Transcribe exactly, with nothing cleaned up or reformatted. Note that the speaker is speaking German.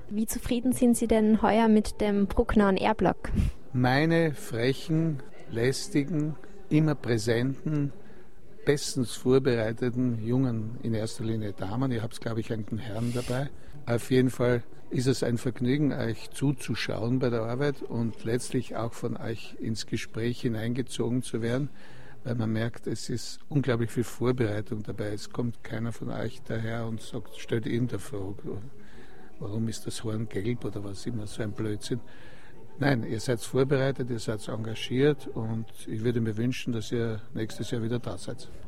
Wie zufrieden sind Sie denn heuer mit dem Bruckner On Air Block? Meine frechen, lästigen, immer präsenten, bestens vorbereiteten Jungen, in erster Linie Damen, ihr habt, glaube ich, einen Herrn dabei. Auf jeden Fall ist es ein Vergnügen, euch zuzuschauen bei der Arbeit und letztlich auch von euch ins Gespräch hineingezogen zu werden, weil man merkt, es ist unglaublich viel Vorbereitung dabei. Es kommt keiner von euch daher und sagt, stellt irgendeine Frage, warum ist das Horn gelb oder was immer, so ein Blödsinn. Nein, ihr seid vorbereitet, ihr seid engagiert und ich würde mir wünschen, dass ihr nächstes Jahr wieder da seid.